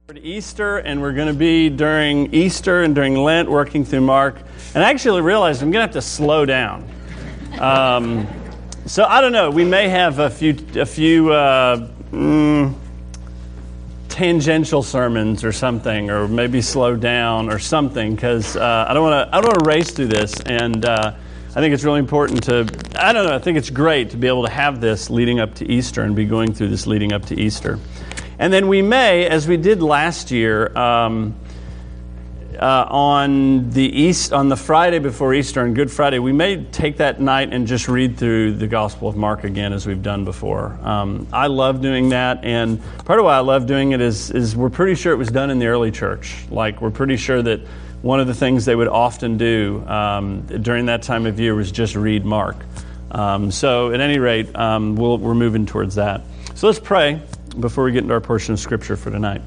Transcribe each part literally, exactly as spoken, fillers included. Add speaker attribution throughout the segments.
Speaker 1: Easter, and we're going to be during Easter and during Lent working through Mark. And I actually realized I'm going to have to slow down. Um, so I don't know. We may have a few a few uh, mm, tangential sermons or something, or maybe slow down or something, because uh, I don't want to I don't want to race through this. And uh, I think it's really important to I don't know. I think it's great to be able to have this leading up to Easter and be going through this leading up to Easter. And then we may, as we did last year, um, uh, on the East, on the Friday before Easter, on Good Friday, we may take that night and just read through the Gospel of Mark again, as we've done before. Um, I love doing that, and part of why I love doing it is, is we're pretty sure it was done in the early church. Like, we're pretty sure that one of the things they would often do um, during that time of year was just read Mark. Um, so, at any rate, um, we'll, we're moving towards that. So let's pray before we get into our portion of Scripture for tonight.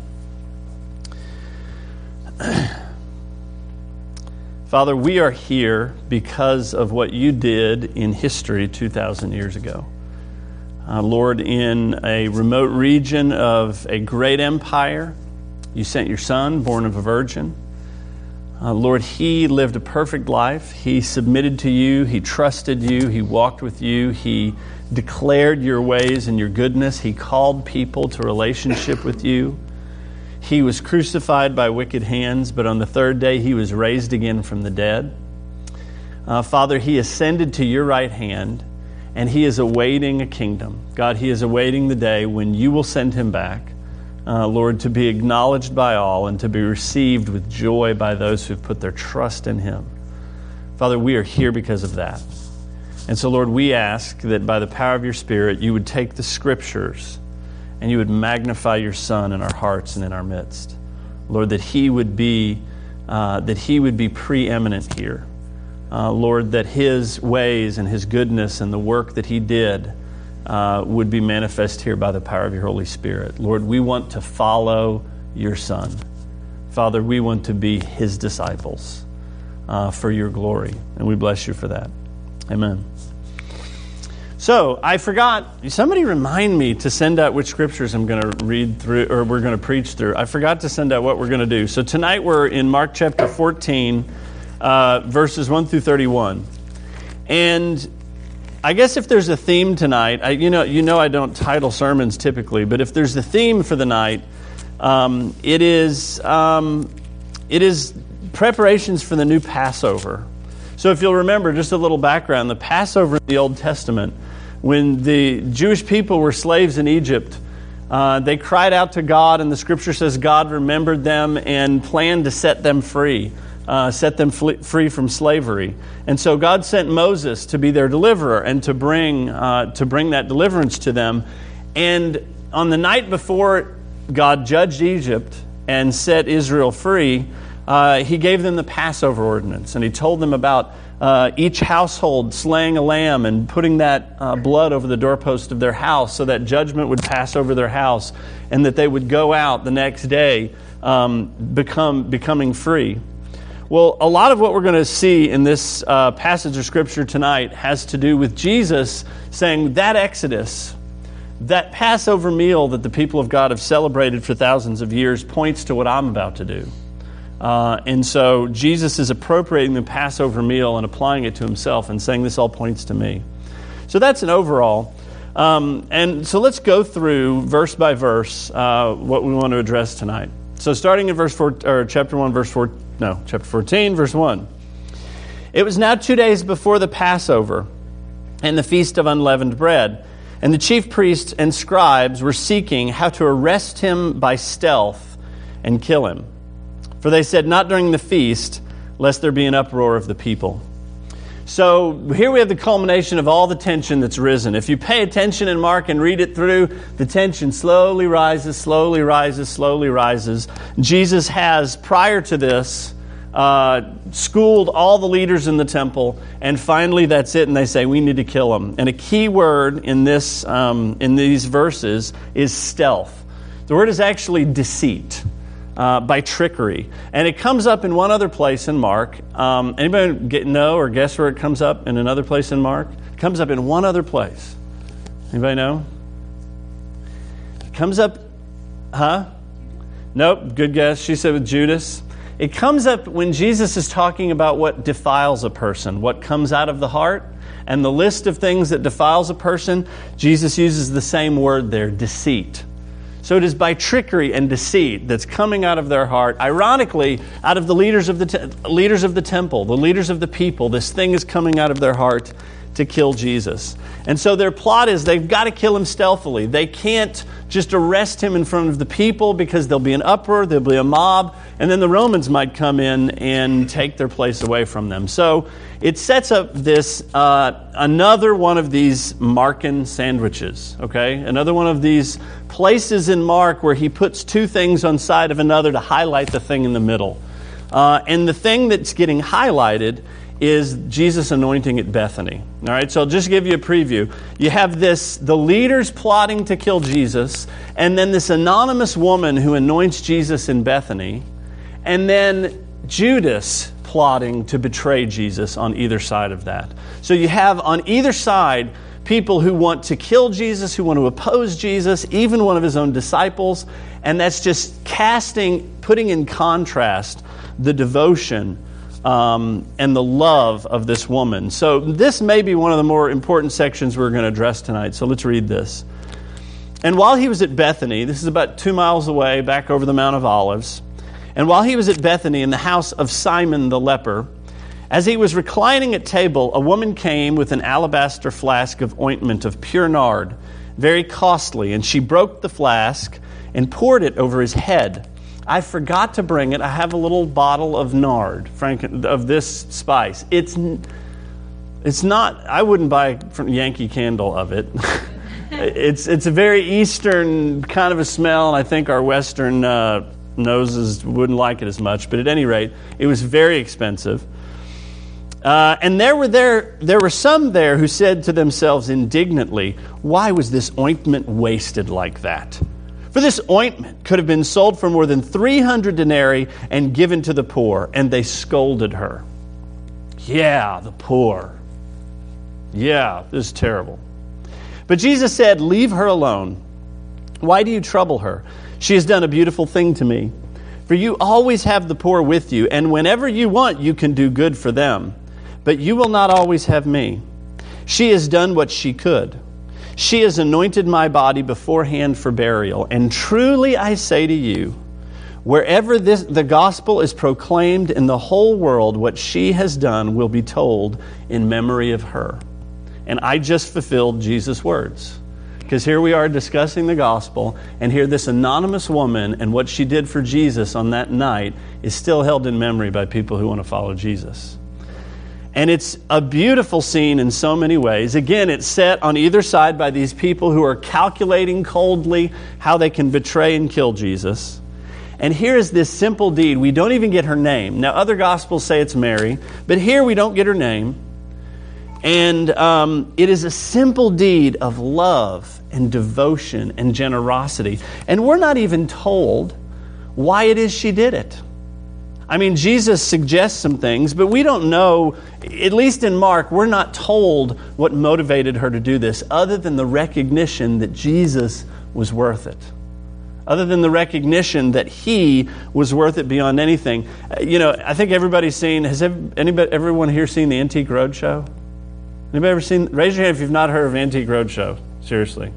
Speaker 1: Father, we are here because of what you did in history two thousand years ago. Uh, Lord, in a remote region of a great empire, you sent your Son, born of a virgin. Uh, Lord, he lived a perfect life. He submitted to you. He trusted you. He walked with you. He declared your ways and your goodness. He called people to relationship with you. He was crucified by wicked hands, but on the third day he was raised again from the dead. Uh, Father, he ascended to your right hand, and he is awaiting a kingdom. God, he is awaiting the day when you will send him back, uh, Lord, to be acknowledged by all and to be received with joy by those who have put their trust in him. Father, we are here because of that. And so, Lord, we ask that by the power of your Spirit, you would take the Scriptures and you would magnify your Son in our hearts and in our midst. Lord, that he would be uh, that he would be preeminent here. Uh, Lord, that his ways and his goodness and the work that he did uh, would be manifest here by the power of your Holy Spirit. Lord, we want to follow your Son. Father, we want to be his disciples uh, for your glory, and we bless you for that. Amen. So, I forgot, somebody remind me to send out which scriptures I'm going to read through, or we're going to preach through. I forgot to send out what we're going to do. So tonight we're in Mark chapter fourteen, uh, verses one through thirty-one. And I guess if there's a theme tonight, I, you know you know I don't title sermons typically, but if there's a theme for the night, um, it is um, it is preparations for the new Passover. So if you'll remember, just a little background, the Passover in the Old Testament, when the Jewish people were slaves in Egypt, uh, they cried out to God, and the Scripture says God remembered them and planned to set them free, uh, set them fl- free from slavery. And so God sent Moses to be their deliverer and to bring uh, to bring that deliverance to them. And on the night before God judged Egypt and set Israel free, Uh, he gave them the Passover ordinance, and he told them about uh, each household slaying a lamb and putting that uh, blood over the doorpost of their house so that judgment would pass over their house and that they would go out the next day um, become becoming free. Well, a lot of what we're going to see in this uh, passage of Scripture tonight has to do with Jesus saying that Exodus, that Passover meal that the people of God have celebrated for thousands of years points to what I'm about to do. Uh, and so Jesus is appropriating the Passover meal and applying it to himself and saying this all points to me. So that's an overall. Um, and so let's go through verse by verse uh, what we want to address tonight. So starting in verse four, or chapter one, verse four, no, chapter fourteen, verse one. It was now two days before the Passover and the feast of unleavened bread, and the chief priests and scribes were seeking how to arrest him by stealth and kill him. For they said, not during the feast, lest there be an uproar of the people. So here we have the culmination of all the tension that's risen. If you pay attention in Mark and read it through, the tension slowly rises, slowly rises, slowly rises. Jesus has, prior to this, uh, schooled all the leaders in the temple, and finally that's it, and they say, we need to kill him. And a key word in this, um, in these verses is stealth. The word is actually deceit. Uh, by trickery. And it comes up in one other place in Mark. Um, anybody get, know or guess where it comes up in another place in Mark? It comes up in one other place. Anybody know? It comes up, huh? Nope, good guess. She said with Judas. It comes up when Jesus is talking about what defiles a person, what comes out of the heart. And the list of things that defiles a person, Jesus uses the same word there, deceit. So it is by trickery and deceit that's coming out of their heart. Ironically, out of the leaders of the te- leaders of the temple, the leaders of the people, this thing is coming out of their heart to kill Jesus. And so their plot is they've got to kill him stealthily. They can't just arrest him in front of the people because there'll be an uproar, there'll be a mob, and then the Romans might come in and take their place away from them. So it sets up this, uh, another one of these Markan sandwiches, okay? Another one of these places in Mark where he puts two things on side of another to highlight the thing in the middle. Uh, and the thing that's getting highlighted is Jesus' anointing at Bethany. All right, so I'll just give you a preview. You have this, the leaders plotting to kill Jesus, and then this anonymous woman who anoints Jesus in Bethany, and then Judas plotting to betray Jesus on either side of that. So you have on either side people who want to kill Jesus, who want to oppose Jesus, even one of his own disciples, and that's just casting, putting in contrast the devotion Um, and the love of this woman. So this may be one of the more important sections we're going to address tonight. So let's read this. And while he was at Bethany, this is about two miles away, back over the Mount of Olives, and while he was at Bethany in the house of Simon the leper, as he was reclining at table, a woman came with an alabaster flask of ointment of pure nard, very costly, and she broke the flask and poured it over his head. I forgot to bring it. I have a little bottle of nard, frank, of this spice. It's it's not, I wouldn't buy from Yankee Candle of it. it's it's a very Eastern kind of a smell, and I think our Western uh, noses wouldn't like it as much. But at any rate, it was very expensive. Uh, and there were there there were some there who said to themselves indignantly, "Why was this ointment wasted like that? For this ointment could have been sold for more than three hundred denarii and given to the poor." And they scolded her. Yeah, the poor. Yeah, this is terrible. But Jesus said, "Leave her alone. Why do you trouble her? She has done a beautiful thing to me. For you always have the poor with you, and whenever you want, you can do good for them. But you will not always have me. She has done what she could. She has anointed my body beforehand for burial. And truly I say to you, wherever this, the gospel is proclaimed in the whole world, what she has done will be told in memory of her." And I just fulfilled Jesus' words. Because here we are discussing the gospel, and here this anonymous woman and what she did for Jesus on that night is still held in memory by people who want to follow Jesus. And it's a beautiful scene in so many ways. Again, it's set on either side by these people who are calculating coldly how they can betray and kill Jesus. And here is this simple deed. We don't even get her name. Now, other gospels say it's Mary, but here we don't get her name. And um, it is a simple deed of love and devotion and generosity. And we're not even told why it is she did it. I mean, Jesus suggests some things, but we don't know, at least in Mark, we're not told what motivated her to do this, other than the recognition that Jesus was worth it. Other than the recognition that he was worth it beyond anything. Uh, you know, I think everybody's seen, has anybody, everyone here seen the Antique Roadshow? Anybody ever seen, raise your hand if you've not heard of Antique Roadshow. Seriously.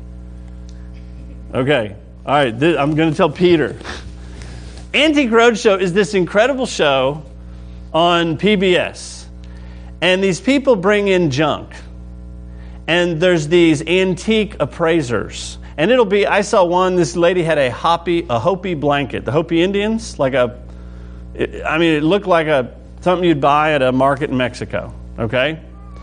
Speaker 1: Okay. All right, this, I'm going to tell Peter. Antique Roadshow is this incredible show on P B S. And these people bring in junk. And there's these antique appraisers. And it'll be, I saw one, this lady had a Hopi, a Hopi blanket. The Hopi Indians, like a, it, I mean, it looked like a something you'd buy at a market in Mexico, okay?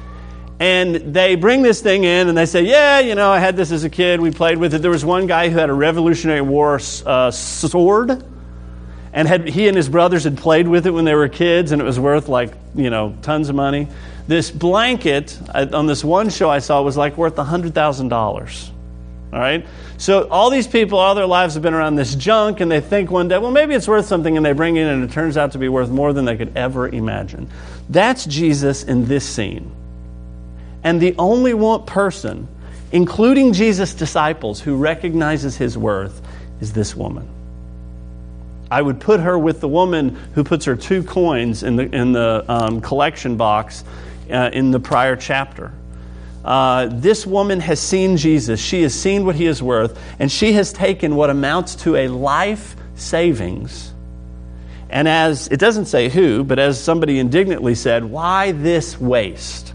Speaker 1: And they bring this thing in and they say, yeah, you know, I had this as a kid. We played with it. There was one guy who had a Revolutionary War uh, sword. And had, he and his brothers had played with it when they were kids, and it was worth like, you know, tons of money. This blanket on this one show I saw was like worth one hundred thousand dollars. All right? So all these people, all their lives have been around this junk, and they think one day, well, maybe it's worth something, and they bring it in, and it turns out to be worth more than they could ever imagine. That's Jesus in this scene. And the only one person, including Jesus' disciples, who recognizes his worth is this woman. I would put her with the woman who puts her two coins in the in the um, collection box uh, in the prior chapter. Uh, this woman has seen Jesus. She has seen what he is worth, and she has taken what amounts to a life savings. And as, it doesn't say who, but as somebody indignantly said, why this waste?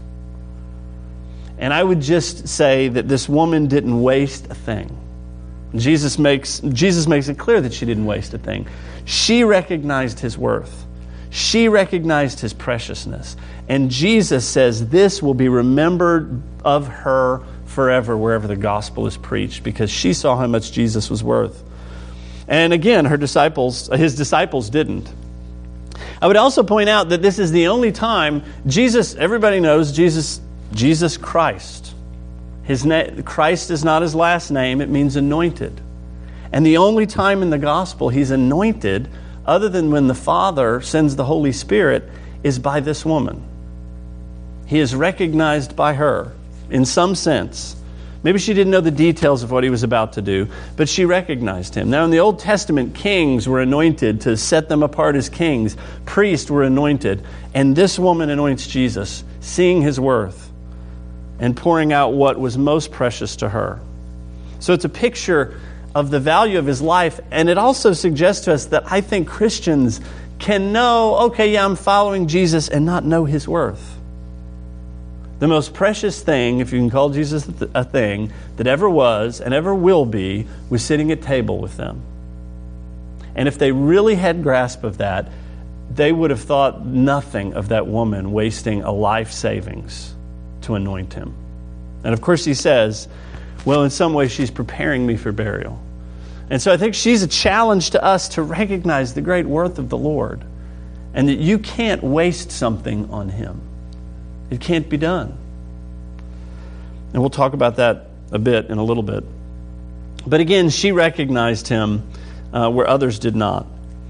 Speaker 1: And I would just say that this woman didn't waste a thing. Jesus makes, Jesus makes it clear that she didn't waste a thing. She recognized his worth. She recognized his preciousness. And Jesus says this will be remembered of her forever wherever the gospel is preached, because she saw how much Jesus was worth. And again, her disciples, his disciples didn't. I would also point out that this is the only time Jesus, everybody knows Jesus, Jesus Christ. His na- Christ is not his last name, it means anointed. And the only time in the gospel he's anointed, other than when the Father sends the Holy Spirit, is by this woman. He is recognized by her in some sense. Maybe she didn't know the details of what he was about to do, but she recognized him. Now, in the Old Testament, kings were anointed to set them apart as kings. Priests were anointed. And this woman anoints Jesus, seeing his worth and pouring out what was most precious to her. So it's a picture of the value of his life. And it also suggests to us that I think Christians can know, okay, yeah, I'm following Jesus, and not know his worth. The most precious thing, if you can call Jesus a thing, that ever was and ever will be, was sitting at table with them. And if they really had grasp of that, they would have thought nothing of that woman wasting a life savings to anoint him. And of course he says, well, in some way she's preparing me for burial. And so I think she's a challenge to us to recognize the great worth of the Lord, and that you can't waste something on him. It can't be done. And we'll talk about that a bit in a little bit. But again, she recognized him uh, where others did not.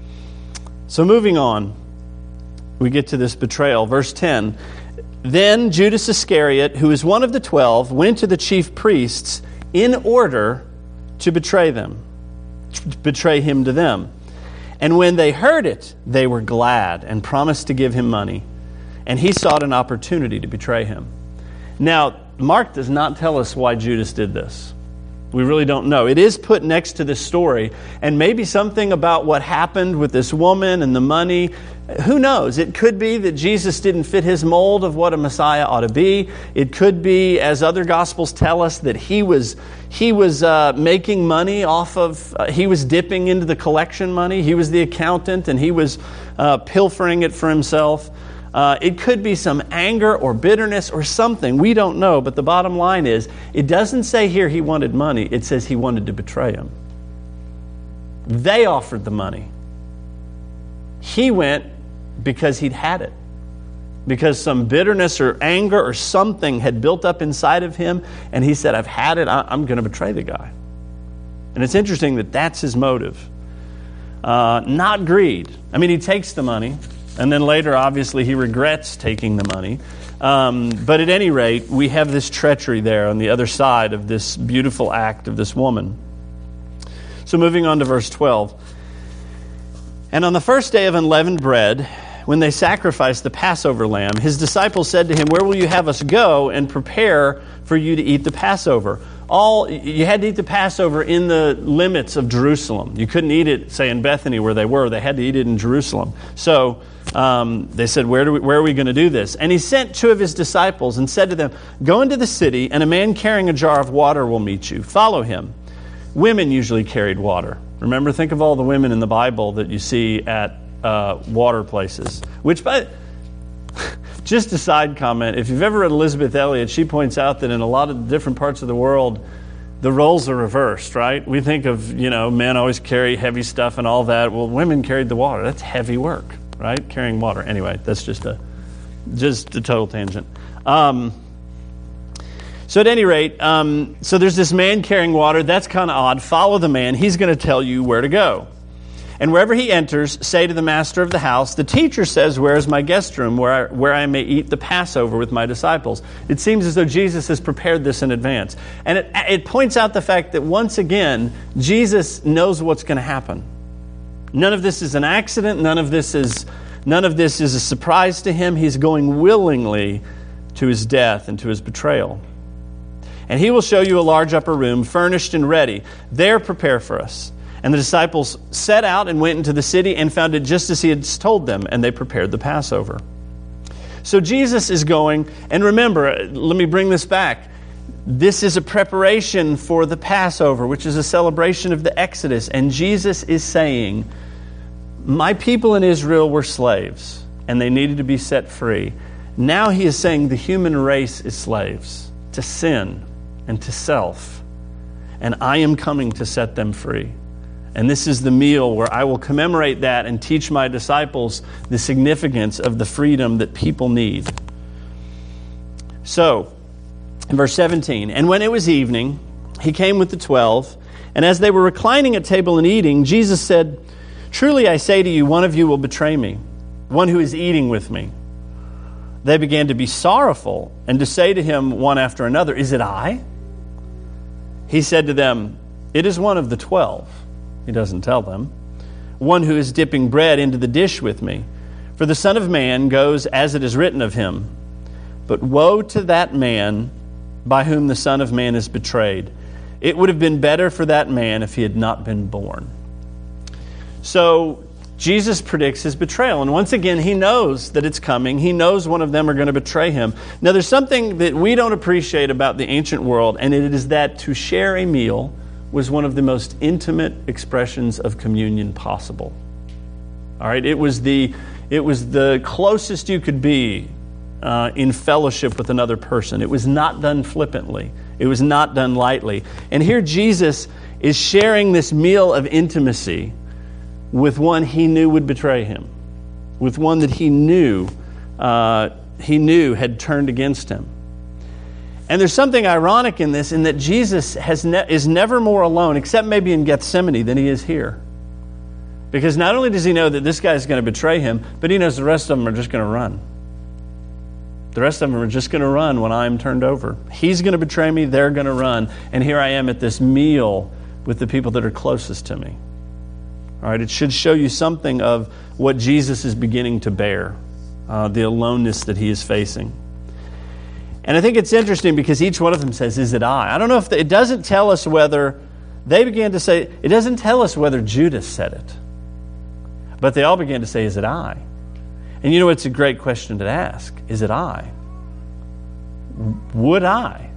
Speaker 1: So moving on, we get to this betrayal. Verse ten. Then Judas Iscariot, who is one of the twelve, went to the chief priests in order to betray them, to betray him to them. And when they heard it, they were glad and promised to give him money. And he sought an opportunity to betray him. Now, Mark does not tell us why Judas did this. We really don't know. It is put next to this story, and maybe something about what happened with this woman and the money. Who knows? It could be that Jesus didn't fit his mold of what a Messiah ought to be. It could be, as other Gospels tell us, that he was he was uh, making money off of, uh, he was dipping into the collection money. He was the accountant, and he was uh, pilfering it for himself. Uh, it could be some anger or bitterness or something. We don't know. But the bottom line is, it doesn't say here he wanted money. It says he wanted to betray him. They offered the money. He went because he'd had it. Because some bitterness or anger or something had built up inside of him. And he said, I've had it. I'm going to betray the guy. And it's interesting that that's his motive. Uh, not greed. I mean, he takes the money. And then later, obviously, he regrets taking the money. Um, but at any rate, we have this treachery there on the other side of this beautiful act of this woman. So moving on to verse twelve. And on the first day of unleavened bread, when they sacrificed the Passover lamb, his disciples said to him, where will you have us go and prepare for you to eat the Passover? All you had to eat the Passover in the limits of Jerusalem. You couldn't eat it, say, in Bethany where they were. They had to eat it in Jerusalem. So um, they said, where, do we, where are we going to do this? And he sent two of his disciples and said to them, go into the city, and a man carrying a jar of water will meet you. Follow him. Women usually carried water. Remember, think of all the women in the Bible that you see at uh, water places. Which, by just a side comment, if you've ever read Elizabeth Elliot, she points out that in a lot of different parts of the world, the roles are reversed, right? We think of, you know, men always carry heavy stuff and all that. Well, women carried the water. That's heavy work, right? Carrying water. Anyway, that's just a just a total tangent. Um, so at any rate, um, so there's this man carrying water. That's kind of odd. Follow the man. He's going to tell you where to go. And wherever he enters, say to the master of the house, the teacher says, where is my guest room where I, where I may eat the Passover with my disciples? It seems as though Jesus has prepared this in advance. And it, it points out the fact that once again, Jesus knows what's going to happen. None of this is an accident. None of this is none of this is a surprise to him. He's going willingly to his death and to his betrayal. And he will show you a large upper room, furnished and ready. There prepare for us. And the disciples set out and went into the city and found it just as he had told them, and they prepared the Passover. So Jesus is going, and remember, let me bring this back. This is a preparation for the Passover, which is a celebration of the Exodus. And Jesus is saying, my people in Israel were slaves, and they needed to be set free. Now he is saying the human race is slaves to sin and to self. And I am coming to set them free. And this is the meal where I will commemorate that and teach my disciples the significance of the freedom that people need. So, in verse seventeen, and when it was evening, he came with the twelve, and as they were reclining at table and eating, Jesus said, truly I say to you, one of you will betray me, one who is eating with me. They began to be sorrowful and to say to him one after another, is it I? He said to them, it is one of the twelve. He doesn't tell them. One who is dipping bread into the dish with me. For the Son of Man goes as it is written of him. But woe to that man by whom the Son of Man is betrayed. It would have been better for that man if he had not been born. So Jesus predicts his betrayal. And once again, he knows that it's coming. He knows one of them are going to betray him. Now, there's something that we don't appreciate about the ancient world, and it is that to share a meal was one of the most intimate expressions of communion possible. All right, it was the it was the closest you could be uh, in fellowship with another person. It was not done flippantly. It was not done lightly. And here Jesus is sharing this meal of intimacy with one he knew would betray him, with one that he knew uh, he knew had turned against him. And there's something ironic in this, in that Jesus has ne- is never more alone, except maybe in Gethsemane, than he is here. Because not only does he know that this guy is going to betray him, but he knows the rest of them are just going to run. The rest of them are just going to run when I'm turned over. He's going to betray me, they're going to run. And here I am at this meal with the people that are closest to me. All right, it should show you something of what Jesus is beginning to bear, uh, the aloneness that he is facing. And I think it's interesting because each one of them says, is it I? I don't know if the, it doesn't tell us whether they began to say, it doesn't tell us whether Judas said it. But they all began to say, is it I? And you know, it's a great question to ask. Is it I? Would I?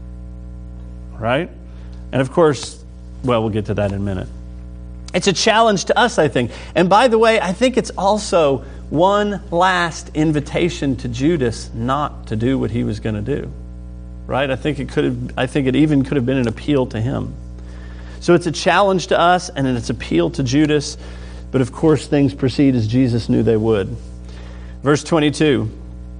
Speaker 1: Right? And of course, well, we'll get to that in a minute. It's a challenge to us, I think. And by the way, I think it's also one last invitation to Judas not to do what he was going to do. Right? I think it could have, I think it even could have been an appeal to him. So it's a challenge to us and it's an appeal to Judas. But of course, things proceed as Jesus knew they would. Verse twenty-two.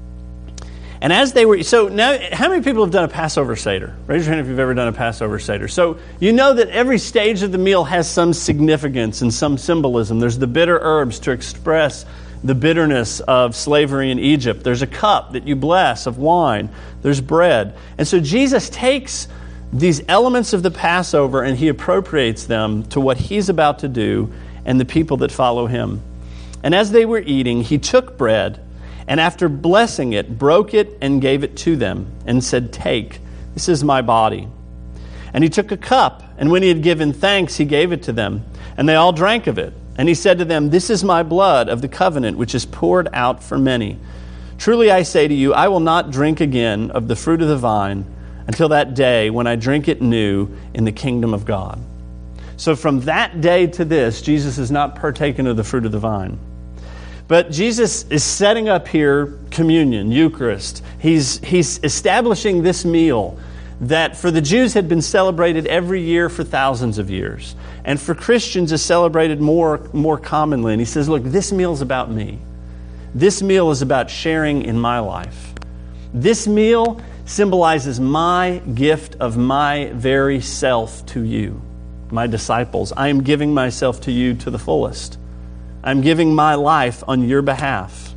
Speaker 1: And as they were, so now, how many people have done a Passover Seder? Raise your hand if you've ever done a Passover Seder. So you know that every stage of the meal has some significance and some symbolism. There's the bitter herbs to express the bitterness of slavery in Egypt. There's a cup that you bless of wine. There's bread. And so Jesus takes these elements of the Passover and he appropriates them to what he's about to do and the people that follow him. And as they were eating, he took bread, and after blessing it, broke it and gave it to them, and said, take, this is my body. And he took a cup, and when he had given thanks, he gave it to them, and they all drank of it. And he said to them, this is my blood of the covenant, which is poured out for many. Truly I say to you, I will not drink again of the fruit of the vine until that day when I drink it new in the kingdom of God. So from that day to this, Jesus has not partaken of the fruit of the vine. But Jesus is setting up here communion, Eucharist. He's, he's establishing this meal that for the Jews had been celebrated every year for thousands of years. And for Christians is celebrated more, more commonly. And he says, look, this meal is about me. This meal is about sharing in my life. This meal symbolizes my gift of my very self to you, my disciples. I am giving myself to you to the fullest. I'm giving my life on your behalf.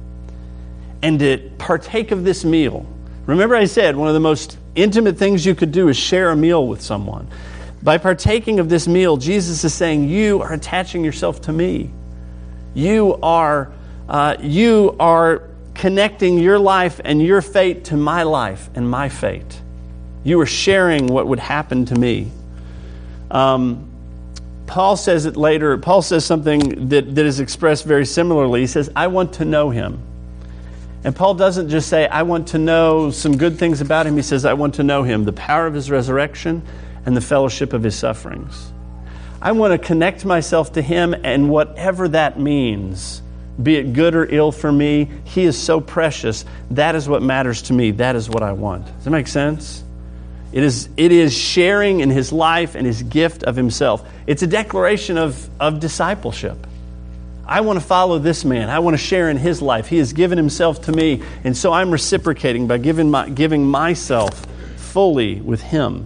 Speaker 1: And to partake of this meal, remember I said one of the most intimate things you could do is share a meal with someone. By partaking of this meal, Jesus is saying, you are attaching yourself to me. You are, uh, you are connecting your life and your fate to my life and my fate. You are sharing what would happen to me. Um, Paul says it later. Paul says something that, that is expressed very similarly. He says, I want to know him. And Paul doesn't just say, I want to know some good things about him. He says, I want to know him, the power of his resurrection and the fellowship of his sufferings. I want to connect myself to him, and whatever that means, be it good or ill for me, he is so precious. That is what matters to me. That is what I want. Does that make sense? It is, it is sharing in his life and his gift of himself. It's a declaration of, of discipleship. I want to follow this man. I want to share in his life. He has given himself to me, and so I'm reciprocating by giving my, giving myself fully with him.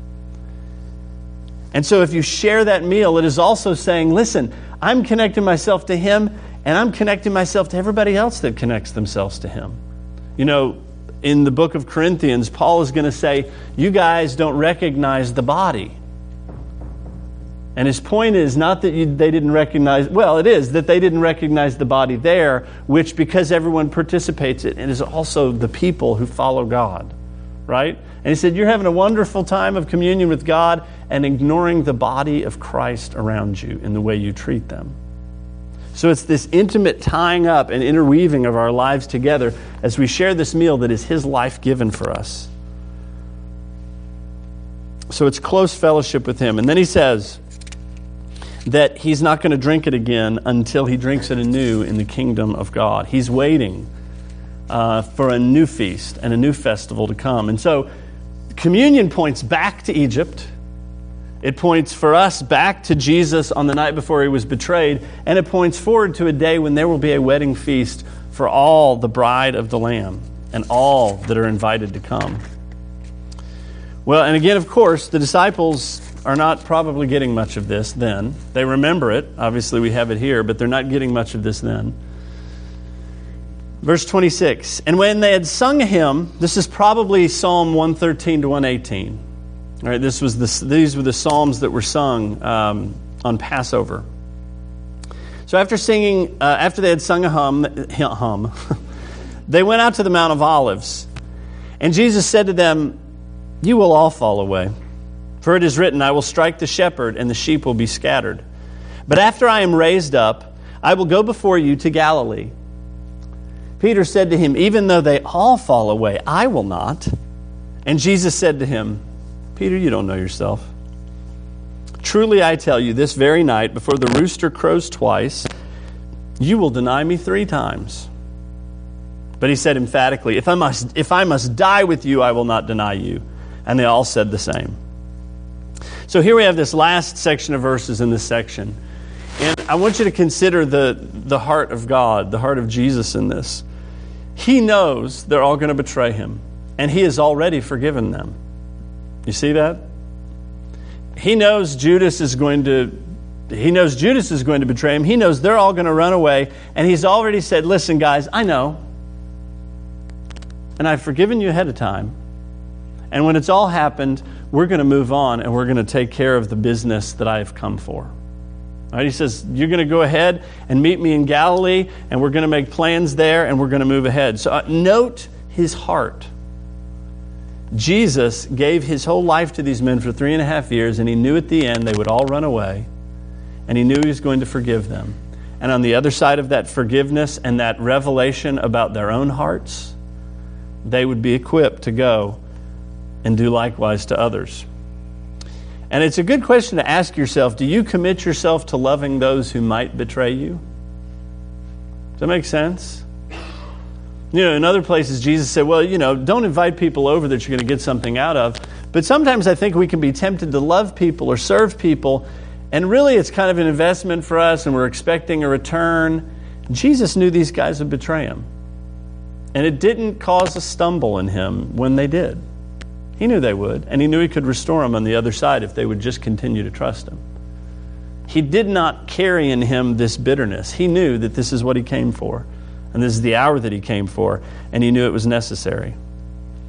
Speaker 1: And so if you share that meal, it is also saying, listen, I'm connecting myself to him, and I'm connecting myself to everybody else that connects themselves to him. You know, in the book of Corinthians, Paul is going to say, you guys don't recognize the body. And his point is not that you, they didn't recognize, well, it is that they didn't recognize the body there, which because everyone participates in it, it is also the people who follow God, right? And he said, you're having a wonderful time of communion with God and ignoring the body of Christ around you in the way you treat them. So it's this intimate tying up and interweaving of our lives together as we share this meal that is his life given for us. So it's close fellowship with him. And then he says that he's not going to drink it again until he drinks it anew in the kingdom of God. He's waiting uh, for a new feast and a new festival to come. And so communion points back to Egypt. It points for us back to Jesus on the night before he was betrayed, and it points forward to a day when there will be a wedding feast for all the bride of the Lamb and all that are invited to come. Well, and again, of course, the disciples are not probably getting much of this then. They remember it. Obviously, we have it here, but they're not getting much of this then. Verse twenty-six, and when they had sung a hymn, this is probably Psalm one thirteen to one eighteen. All right, this was the, these were the psalms that were sung um, on Passover. So after singing, uh, after they had sung a hum, hum, they went out to the Mount of Olives. And Jesus said to them, you will all fall away. For it is written, I will strike the shepherd, and the sheep will be scattered. But after I am raised up, I will go before you to Galilee. Peter said to him, even though they all fall away, I will not. And Jesus said to him, Peter, you don't know yourself. Truly I tell you, this very night, before the rooster crows twice, you will deny me three times. But he said emphatically, if I must, if I must die with you, I will not deny you. And they all said the same. So here we have this last section of verses in this section. And I want you to consider the, the heart of God, the heart of Jesus in this. He knows they're all going to betray him, and he has already forgiven them. You see that? He knows Judas is going to he knows Judas is going to betray him. He knows they're all going to run away, and he's already said, listen, guys, I know. And I've forgiven you ahead of time. And when it's all happened, we're going to move on, and we're going to take care of the business that I have come for. All right, he says, you're going to go ahead and meet me in Galilee, and we're going to make plans there, and we're going to move ahead. So uh, note his heart. Jesus gave his whole life to these men for three and a half years, and he knew at the end they would all run away, and he knew he was going to forgive them. And on the other side of that forgiveness and that revelation about their own hearts, they would be equipped to go and do likewise to others. And it's a good question to ask yourself, do you commit yourself to loving those who might betray you? Does that make sense? You know, in other places, Jesus said, well, you know, don't invite people over that you're going to get something out of. But sometimes I think we can be tempted to love people or serve people, and really it's kind of an investment for us, and we're expecting a return. Jesus knew these guys would betray him. And it didn't cause a stumble in him when they did. He knew they would, and he knew he could restore them on the other side if they would just continue to trust him. He did not carry in him this bitterness. He knew that this is what he came for. And this is the hour that he came for, and he knew it was necessary.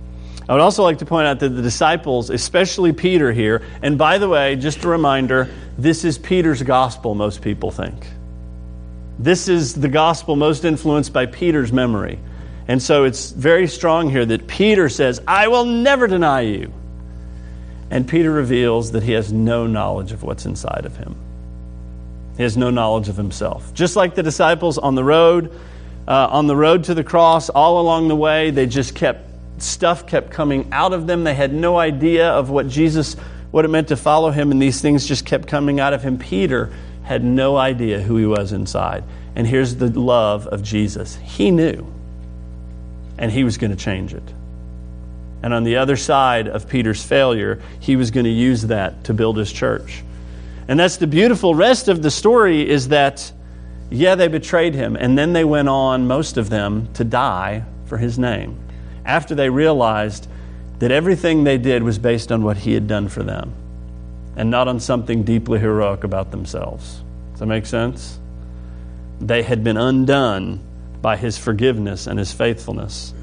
Speaker 1: I would also like to point out that the disciples, especially Peter here, and by the way, just a reminder, this is Peter's gospel, most people think. This is the gospel most influenced by Peter's memory. And so it's very strong here that Peter says, I will never deny you. And Peter reveals that he has no knowledge of what's inside of him. He has no knowledge of himself. Just like the disciples on the road, uh, on the road to the cross, all along the way, they just kept, stuff kept coming out of them. They had no idea of what Jesus, what it meant to follow him, and these things just kept coming out of him. Peter had no idea who he was inside. And here's the love of Jesus. He knew, and he was going to change it. And on the other side of Peter's failure, he was going to use that to build his church. And that's the beautiful rest of the story, is that, yeah, they betrayed him, and then they went on, most of them, to die for his name, after they realized that everything they did was based on what he had done for them, and not on something deeply heroic about themselves. Does that make sense? They had been undone by his forgiveness and his faithfulness.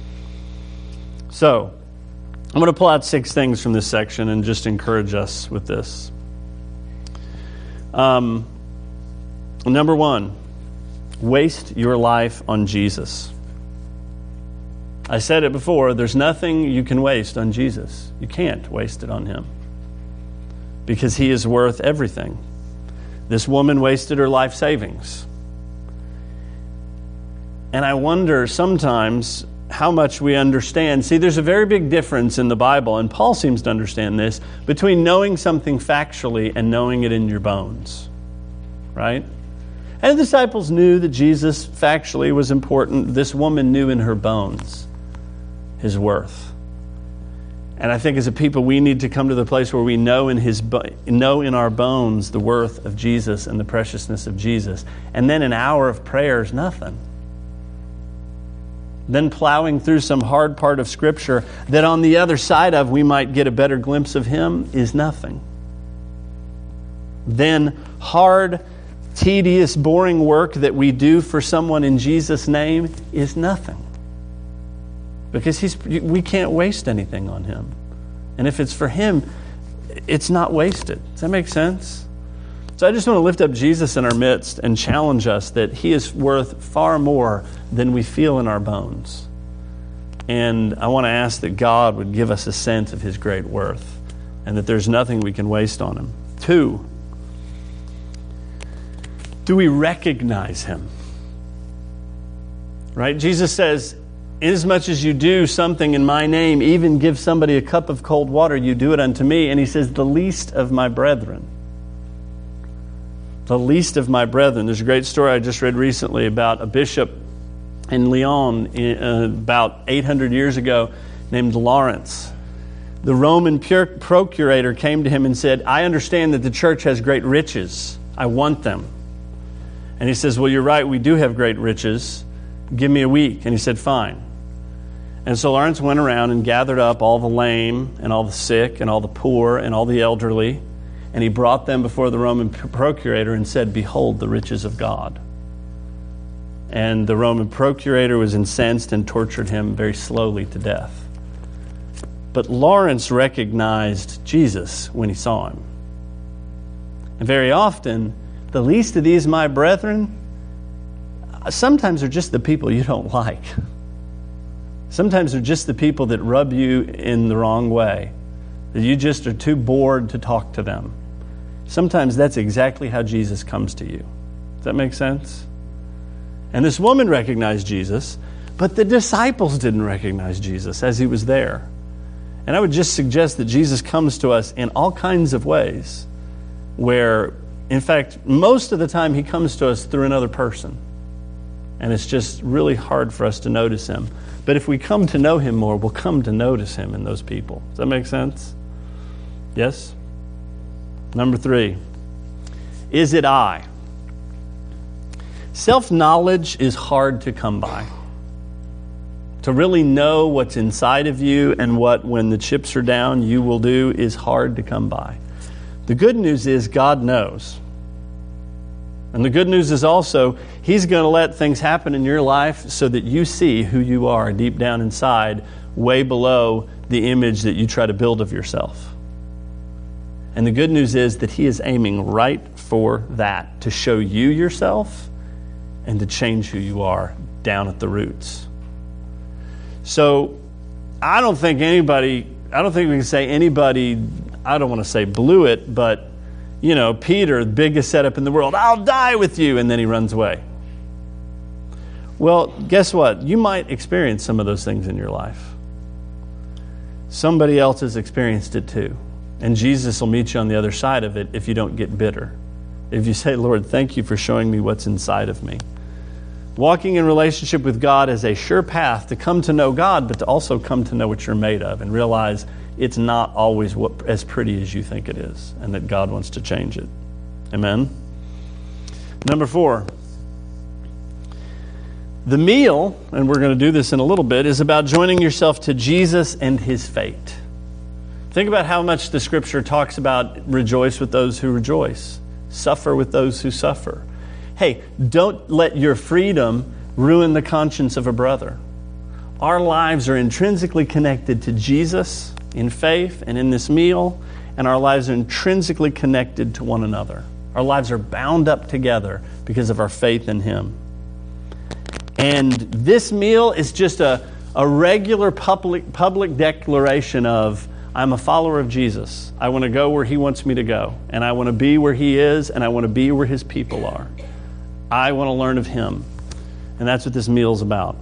Speaker 1: So, I'm going to pull out six things from this section and just encourage us with this. Um, number one, waste your life on Jesus. I said it before, there's nothing you can waste on Jesus. You can't waste it on him, because he is worth everything. This woman wasted her life savings. And I wonder sometimes how much we understand. See, there's a very big difference in the Bible, and Paul seems to understand this, between knowing something factually and knowing it in your bones. Right? And the disciples knew that Jesus factually was important. This woman knew in her bones his worth. And I think as a people, we need to come to the place where we know in his know in our bones the worth of Jesus and the preciousness of Jesus. And then an hour of prayer is nothing. Then plowing through some hard part of Scripture that on the other side of we might get a better glimpse of him is nothing. Then hard, tedious, boring work that we do for someone in Jesus' name is nothing. Because he's, we can't waste anything on him. And if it's for him, it's not wasted. Does that make sense? So I just want to lift up Jesus in our midst and challenge us that he is worth far more than we feel in our bones. And I want to ask that God would give us a sense of his great worth and that there's nothing we can waste on him. Two, do we recognize him? Right? Jesus says, inasmuch as you do something in my name, even give somebody a cup of cold water, you do it unto me. And he says, the least of my brethren. The least of my brethren. There's a great story I just read recently about a bishop in Lyon uh, about eight hundred years ago named Lawrence. The Roman procurator came to him and said, I understand that the church has great riches. I want them. And he says, well, you're right, we do have great riches. Give me a week. And he said, fine. And so Lawrence went around and gathered up all the lame and all the sick and all the poor and all the elderly. And he brought them before the Roman procurator and said, behold the riches of God. And the Roman procurator was incensed and tortured him very slowly to death. But Lawrence recognized Jesus when he saw him. And very often, the least of these my brethren, sometimes they're just the people you don't like. Sometimes they're just the people that rub you in the wrong way, that you just are too bored to talk to them. Sometimes that's exactly how Jesus comes to you. Does that make sense? And this woman recognized Jesus, but the disciples didn't recognize Jesus as he was there. And I would just suggest that Jesus comes to us in all kinds of ways where, in fact, most of the time he comes to us through another person. And it's just really hard for us to notice him. But if we come to know him more, we'll come to notice him in those people. Does that make sense? Yes? Number three, is it I? Self-knowledge is hard to come by. To really know what's inside of you and what, when the chips are down, you will do is hard to come by. The good news is God knows. And the good news is also, He's going to let things happen in your life so that you see who you are deep down inside, way below the image that you try to build of yourself. And the good news is that He is aiming right for that, to show you yourself and to change who you are down at the roots. So I don't think anybody, I don't think we can say anybody, I don't want to say blew it, but you know, Peter, the biggest setup in the world, I'll die with you, and then he runs away. Well, guess what? You might experience some of those things in your life. Somebody else has experienced it too. And Jesus will meet you on the other side of it if you don't get bitter. If you say, Lord, thank you for showing me what's inside of me. Walking in relationship with God is a sure path to come to know God, but to also come to know what you're made of and realize it's not always what, as pretty as you think it is, and that God wants to change it. Amen? Number four. The meal, and we're going to do this in a little bit, is about joining yourself to Jesus and His fate. Think about how much the Scripture talks about rejoice with those who rejoice, suffer with those who suffer. Hey, don't let your freedom ruin the conscience of a brother. Our lives are intrinsically connected to Jesus in faith and in this meal, and our lives are intrinsically connected to one another. Our lives are bound up together because of our faith in Him. And this meal is just a, a regular public, public declaration of, I'm a follower of Jesus. I want to go where He wants me to go. And I want to be where He is, and I want to be where His people are. I want to learn of Him. And that's what this meal is about.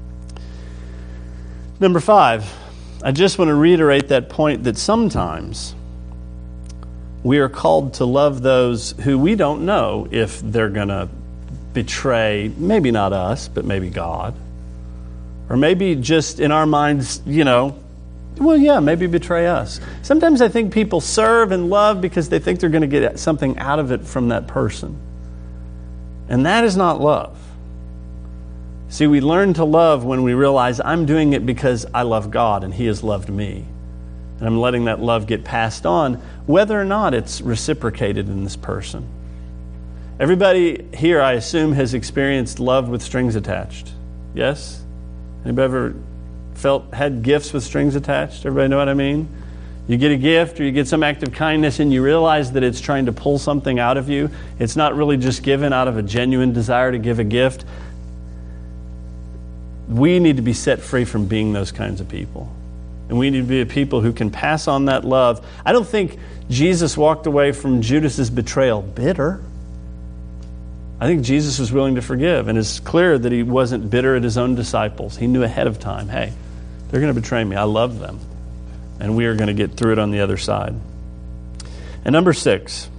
Speaker 1: Number five, I just want to reiterate that point that sometimes we are called to love those who we don't know if they're going to betray, maybe not us, but maybe God. Or maybe just in our minds, you know, well, yeah, maybe betray us. Sometimes I think people serve and love because they think they're going to get something out of it from that person. And that is not love. See, we learn to love when we realize I'm doing it because I love God and He has loved me. And I'm letting that love get passed on, whether or not it's reciprocated in this person. Everybody here, I assume, has experienced love with strings attached. Yes? Anybody ever felt, had gifts with strings attached? Everybody know what I mean? You get a gift or you get some act of kindness and you realize that it's trying to pull something out of you. It's not really just given out of a genuine desire to give a gift. We need to be set free from being those kinds of people. And we need to be a people who can pass on that love. I don't think Jesus walked away from Judas's betrayal bitter. I think Jesus was willing to forgive. And it's clear that He wasn't bitter at His own disciples. He knew ahead of time, hey, they're going to betray me. I love them. And we are going to get through it on the other side. And number six,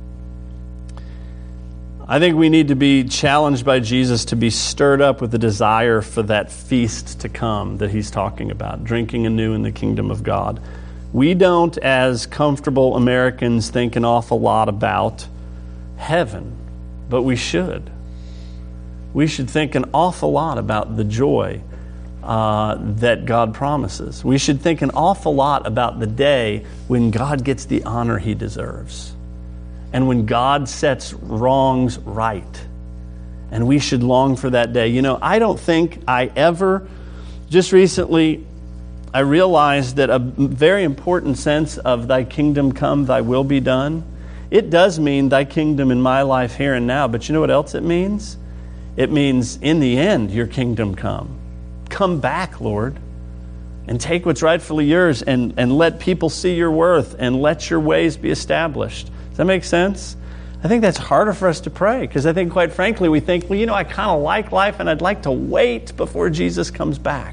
Speaker 1: I think we need to be challenged by Jesus to be stirred up with the desire for that feast to come that He's talking about, drinking anew in the kingdom of God. We don't, as comfortable Americans, think an awful lot about heaven, but we should. We should think an awful lot about the joy uh, that God promises. We should think an awful lot about the day when God gets the honor He deserves. And when God sets wrongs right. And we should long for that day. You know, I don't think I ever, just recently, I realized that a very important sense of Thy kingdom come, Thy will be done, it does mean Thy kingdom in my life here and now. But you know what else it means? It means in the end, Your kingdom come. Come back, Lord, and take what's rightfully yours and, and let people see Your worth and let Your ways be established. Does that make sense? I think that's harder for us to pray because I think, quite frankly, we think, well, you know, I kind of like life and I'd like to wait before Jesus comes back.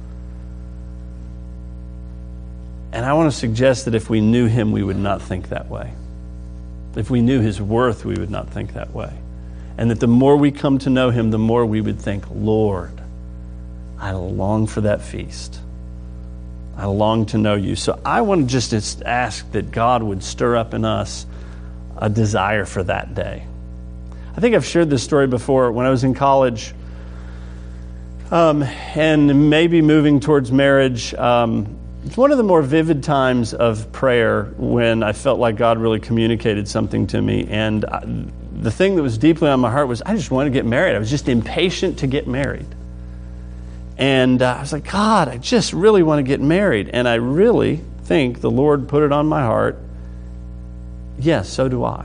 Speaker 1: And I want to suggest that if we knew Him, we would not think that way. If we knew His worth, we would not think that way. And that the more we come to know Him, the more we would think, Lord, I long for that feast. I long to know You. So I want to just ask that God would stir up in us a desire for that day. I think I've shared this story before. When I was in college um, and maybe moving towards marriage, um, it's one of the more vivid times of prayer when I felt like God really communicated something to me. And I, the thing that was deeply on my heart was I just wanted to get married. I was just impatient to get married. And uh, I was like, God, I just really want to get married. And I really think the Lord put it on my heart. Yes, so do I.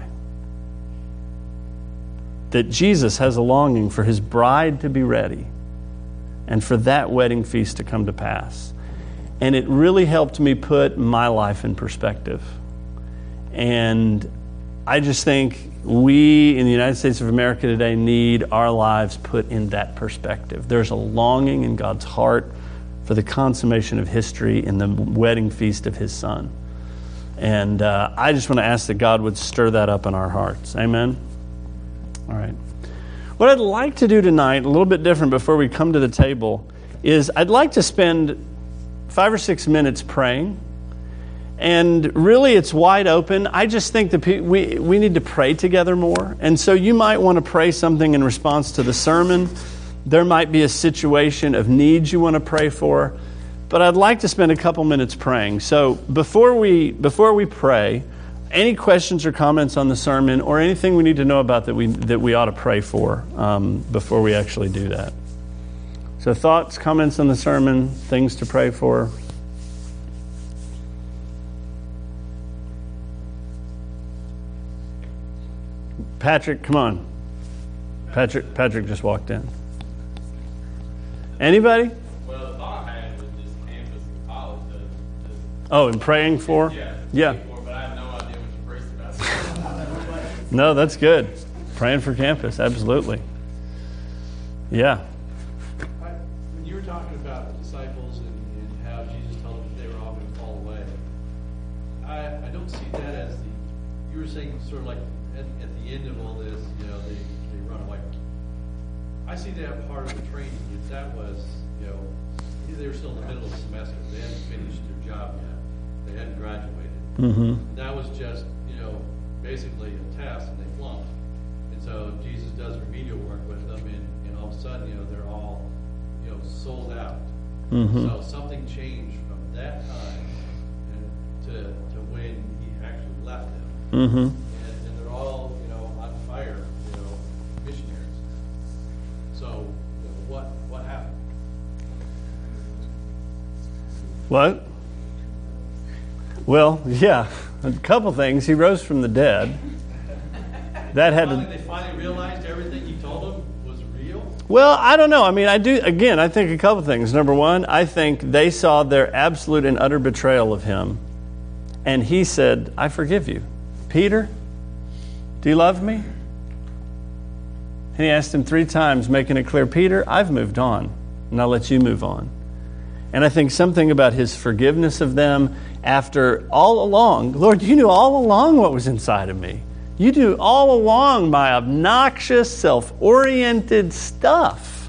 Speaker 1: That Jesus has a longing for his bride to be ready and for that wedding feast to come to pass. And it really helped me put my life in perspective. And I just think we in the United States of America today need our lives put in that perspective. There's a longing in God's heart for the consummation of history in the wedding feast of his Son. And uh, I just want to ask that God would stir that up in our hearts. Amen? All right. What I'd like to do tonight, a little bit different before we come to the table, is I'd like to spend five or six minutes praying. And really, it's wide open. I just think that pe- we, we need to pray together more. And so you might want to pray something in response to the sermon. There might be a situation of needs you want to pray for. But I'd like to spend a couple minutes praying. So before we before we pray, any questions or comments on the sermon or anything we need to know about that we that we ought to pray for um, before we actually do that? So thoughts, comments on the sermon, things to pray for? Patrick, come on. Patrick Patrick just walked in. Anybody?
Speaker 2: Well, the thought I had was just campus and college. To, to,
Speaker 1: oh, and praying for?
Speaker 2: Yeah.
Speaker 1: Yeah.
Speaker 2: Praying for, but I have no idea what you preached about.
Speaker 1: No, that's good. Praying for campus, absolutely. Yeah.
Speaker 3: I, when you were talking about the disciples and, and how Jesus told them that they were all going to fall away, I, I don't see that as the, you were saying sort of like at, at the end of all this, you know, they, they run away. I see that part of the training. If that was, you know, they were still in the middle of the semester. They hadn't finished their job yet. They hadn't graduated.
Speaker 1: Mm-hmm.
Speaker 3: That was just, you know, basically a test and they flunked. And so Jesus does remedial work with them and, and all of a sudden, you know, they're all, you know, sold out.
Speaker 1: Mm-hmm.
Speaker 3: So something changed from that time and to, to when he actually left them.
Speaker 1: Mm-hmm.
Speaker 3: And, and they're all, you know, on fire, you know, missionaries. So, you know, what what happened?
Speaker 1: What? Well, yeah, a couple things. He rose from the dead. That had
Speaker 3: finally,
Speaker 1: to.
Speaker 3: They finally realized everything he told them was real.
Speaker 1: Well, I don't know. I mean, I do. Again, I think a couple things. Number one, I think they saw their absolute and utter betrayal of him, and he said, "I forgive you, Peter. Do you love me?" And he asked him three times, making it clear, Peter, I've moved on, and I'll let you move on. And I think something about his forgiveness of them after all along, Lord, you knew all along what was inside of me. You knew all along my obnoxious, self-oriented stuff.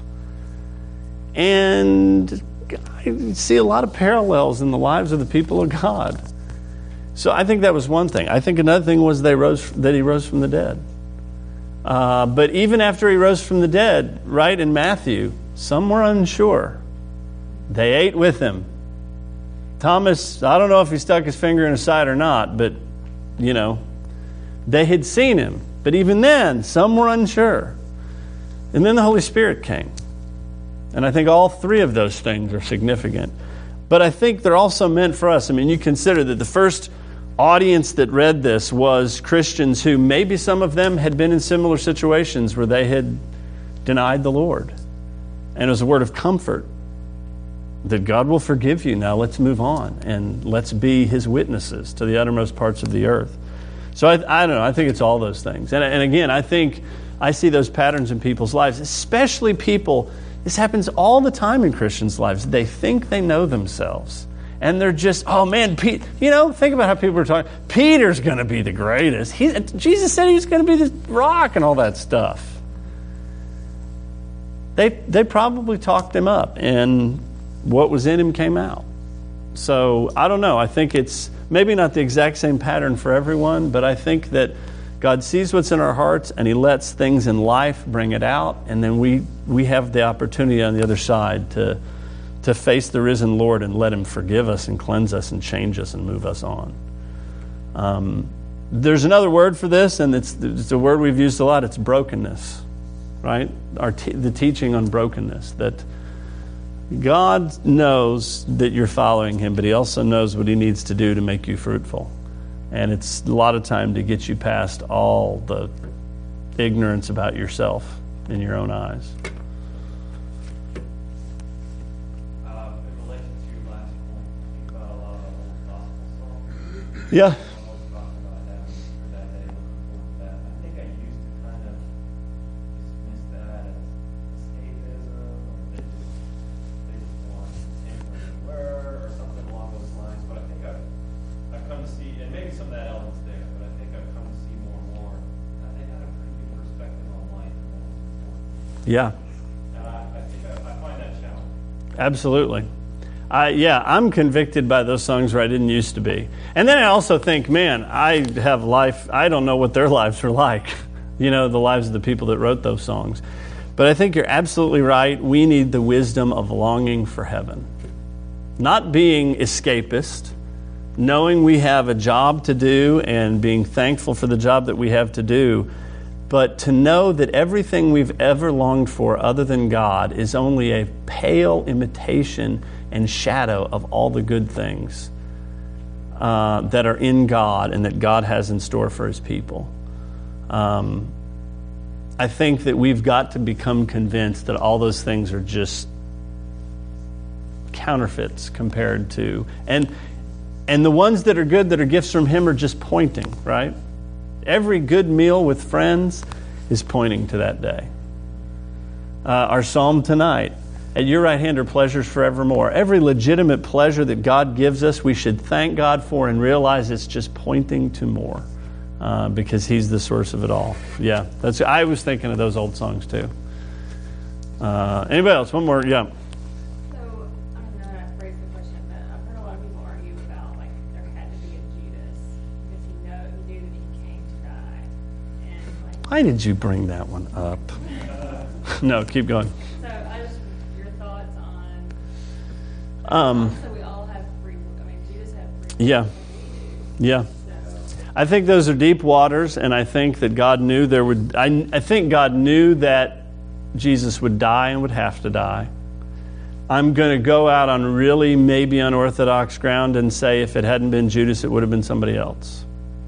Speaker 1: And I see a lot of parallels in the lives of the people of God. So I think that was one thing. I think another thing was they rose that he rose from the dead. Uh, but even after he rose from the dead, right, in Matthew, some were unsure. They ate with him. Thomas, I don't know if he stuck his finger in his side or not, but, you know, they had seen him. But even then, some were unsure. And then the Holy Spirit came. And I think all three of those things are significant. But I think they're also meant for us. I mean, you consider that the first audience that read this was Christians who maybe some of them had been in similar situations where they had denied the Lord. And it was a word of comfort that God will forgive you. Now let's move on and let's be his witnesses to the uttermost parts of the earth. So I, I don't know. I think it's all those things. And, and again, I think I see those patterns in people's lives, especially people. This happens all the time in Christians' lives. They think they know themselves. And they're just, oh man, Pete, you know, think about how people are talking. Peter's going to be the greatest. He, Jesus said he was going to be the rock and all that stuff. They they probably talked him up, and what was in him came out. So I don't know. I think it's maybe not the exact same pattern for everyone, but I think that God sees what's in our hearts, and he lets things in life bring it out, and then we we have the opportunity on the other side to to face the risen Lord and let him forgive us and cleanse us and change us and move us on. Um, there's another word for this, and it's, it's a word we've used a lot. It's brokenness, right? Our te- the teaching on brokenness, that God knows that you're following him, but he also knows what he needs to do to make you fruitful. And it's a lot of time to get you past all the ignorance about yourself in your own eyes.
Speaker 2: Uh, in relation to your last point, think about a lot of old gospel songs.
Speaker 1: Yeah.
Speaker 2: I'm always talking about having for that day, looking forward to that. I think I used to kind of dismiss that as escapism, or they just, they just want temporary word or something along those lines. But I think I've, I've come to see, and maybe some of that element's there, but I think I've come to see more and more that they had a pretty good perspective on life and what was important.
Speaker 1: Yeah.
Speaker 2: And I, I think I, I find that challenging.
Speaker 1: Absolutely. I, yeah, I'm convicted by those songs where I didn't used to be. And then I also think, man, I have life, I don't know what their lives are like. You know, the lives of the people that wrote those songs. But I think you're absolutely right. We need the wisdom of longing for heaven. Not being escapist, knowing we have a job to do and being thankful for the job that we have to do, but to know that everything we've ever longed for other than God is only a pale imitation and shadow of all the good things uh, that are in God and that God has in store for his people. Um, I think that we've got to become convinced that all those things are just counterfeits compared to, and and the ones that are good, that are gifts from him, are just pointing, right? Every good meal with friends is pointing to that day. Uh, our psalm tonight, at your right hand are pleasures forevermore. Every legitimate pleasure that God gives us, we should thank God for and realize it's just pointing to more uh, because he's the source of it all. Yeah, that's. I was thinking of those old songs too. Uh, anybody else? One more, yeah.
Speaker 4: So, I don't know how to phrase the question, but I've heard a lot of people argue about, like, there had to be a Judas because he, know, he knew that he came to die. And, like,
Speaker 1: Why did you bring that one up? No, keep going.
Speaker 4: so I just, your thoughts on,
Speaker 1: Um,
Speaker 4: so we all have free will. I mean, Judas had free will.
Speaker 1: yeah, yeah.
Speaker 4: So,
Speaker 1: I think those are deep waters, and I think that God knew there would. I, I think God knew that Jesus would die and would have to die. I'm going to go out on really maybe unorthodox ground and say if it hadn't been Judas, it would have been somebody else.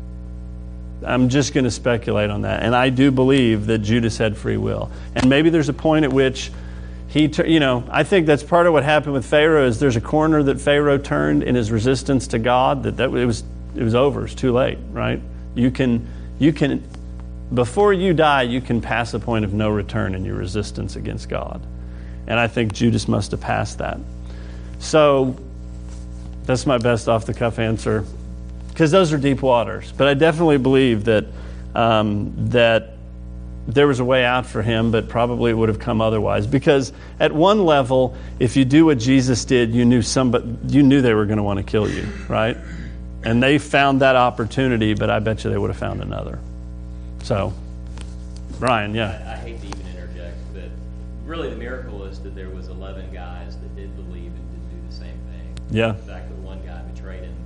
Speaker 1: I'm just going to speculate on that. And I do believe that Judas had free will. And maybe there's a point at which he, you know, I think that's part of what happened with Pharaoh is there's a corner that Pharaoh turned in his resistance to God that, that it was it was over. It's too late, right? You can you can before you die, you can pass a point of no return in your resistance against God. And I think Judas must have passed that. So that's my best off-the-cuff answer, because those are deep waters. But I definitely believe that um, that there was a way out for him, but probably it would have come otherwise. Because at one level, if you do what Jesus did, you knew somebody, you knew they were going to want to kill you, right? And they found that opportunity, but I bet you they would have found another. So, Brian, yeah.
Speaker 5: I, I hate to even interject, but really the miracle is that there was eleven guys that did believe and did do the same thing.
Speaker 1: Yeah.
Speaker 5: The fact that one guy betrayed him.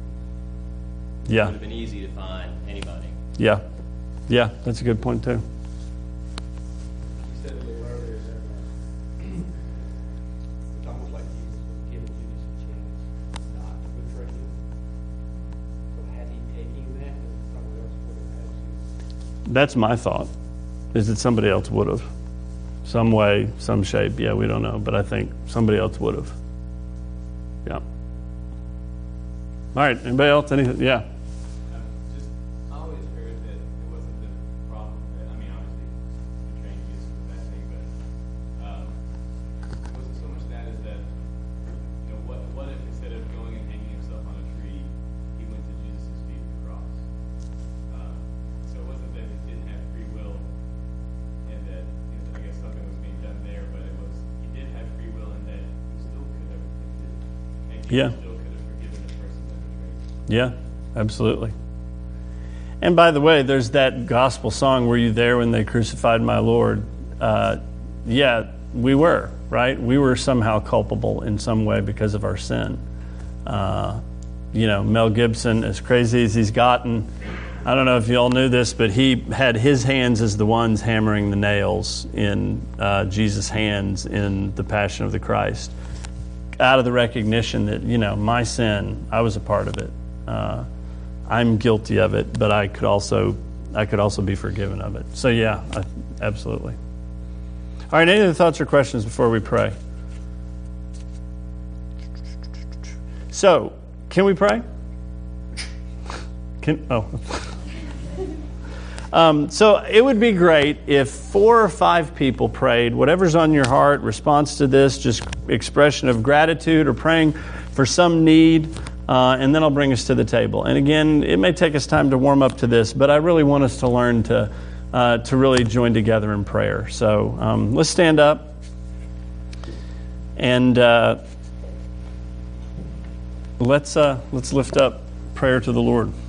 Speaker 1: Yeah.
Speaker 5: It would have been easy to find anybody.
Speaker 1: Yeah. Yeah, that's a good point too.
Speaker 3: You said a little earlier that uh, it's almost like Jesus was giving Judas a chance not to betray him. So had he taken that, then someone else would have had to.
Speaker 1: That's my thought, is that somebody else would have. Some way, some shape, yeah, we don't know, but I think somebody else would have. Yeah. All right, anybody else? Anything? Yeah.
Speaker 2: Um, just, I always heard that it wasn't the problem that, I mean, obviously, betraying Jesus was a bad thing, but um, it wasn't so much that as that, you know, what, what if instead of going and hanging himself on a tree, he went to Jesus' feet at the cross? Um, so it wasn't that he didn't have free will and that, you know, I guess something was being done there, but it was, he did have free will and that he still could have repented, and he
Speaker 1: Yeah.
Speaker 2: still could have forgiven the person that betrayed him.
Speaker 1: Yeah, absolutely. And by the way, there's that gospel song, Were You There When They Crucified My Lord? Uh, yeah, we were, right? We were somehow culpable in some way because of our sin. Uh, you know, Mel Gibson, as crazy as he's gotten, I don't know if you all knew this, but he had his hands as the ones hammering the nails in uh, Jesus' hands in the Passion of the Christ, out of the recognition that, you know, my sin, I was a part of it. Uh, I'm guilty of it, but I could also I could also be forgiven of it. So yeah, I, absolutely. All right, any other thoughts or questions before we pray? So, can we pray? Can oh. Um, so it would be great if four or five people prayed, whatever's on your heart, response to this, just expression of gratitude or praying for some need, uh, and then I'll bring us to the table. And again, it may take us time to warm up to this, but I really want us to learn to uh, to really join together in prayer. So um, let's stand up and uh, let's uh, let's lift up prayer to the Lord.